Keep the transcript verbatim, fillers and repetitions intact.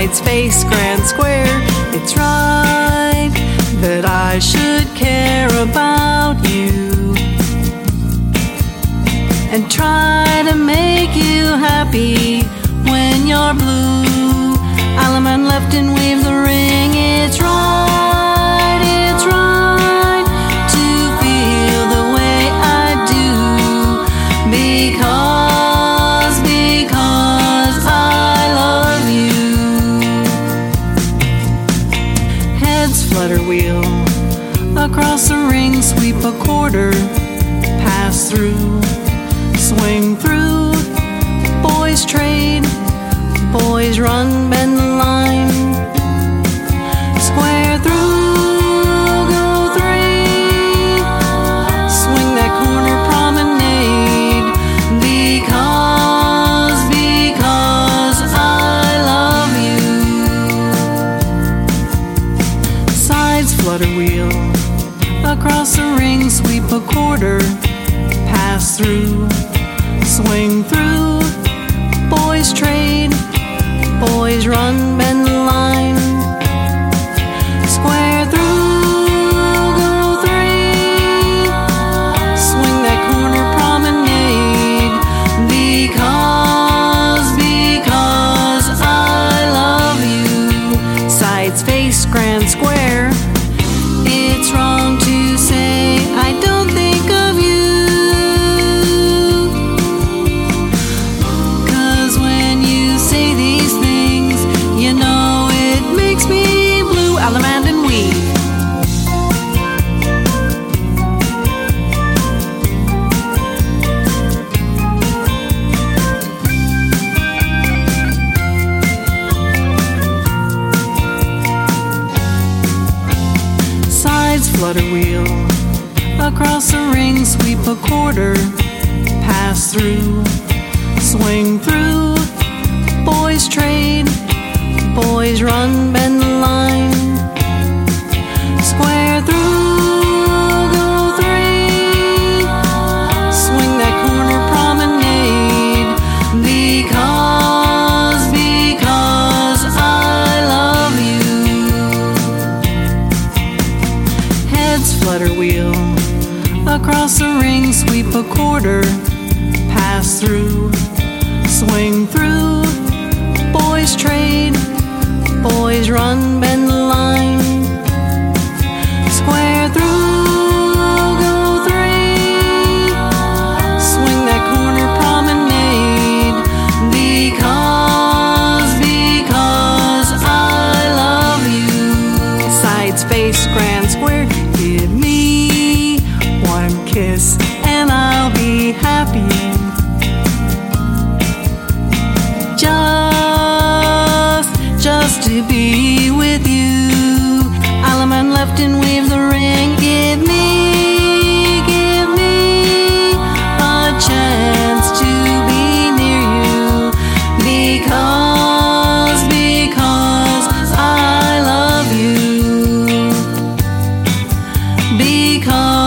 Sides, face, grand, square. It's right that I should care about you and try to make you happy when you're blue. Alaman left and weave the ring. It's right, it's right to feel the way I do, because, because I love you. Heads flutter, wheel across the ring, sweep a quarter, pass through, swing through. Boys trade, boys run, bend the line. Square through, go three, swing that corner promenade, because, because I love you. Sides, flutter, wheel across the ring, sweep a quarter, pass through, swing through. Boys trade, boys run, bend the line. Square through, go three, swing that corner promenade, because, because I love you. Sides, face, grand, square. It's wrong to say I don't think of you, 'cause when you say these things, you know it makes me blue. Alaman and weave. Sides, flutter, wheel across the ring, sweep a quarter, pass through, swing through. Boys trade, boys run, bend the line. Square through, go three, swing that corner promenade, because, because I love you. Heads flutter, wheel across the ring, sweep a quarter, pass through, swing through. Boys trade, boys run, bend the line. Square through, go three, swing that corner promenade, because, because I love you. Sides, face, grand, square. Give me one kiss and I'll be happy. Just, just to be with you. Alaman left and weave the ring. Give me, give me a chance to be near you, because, because I love you, because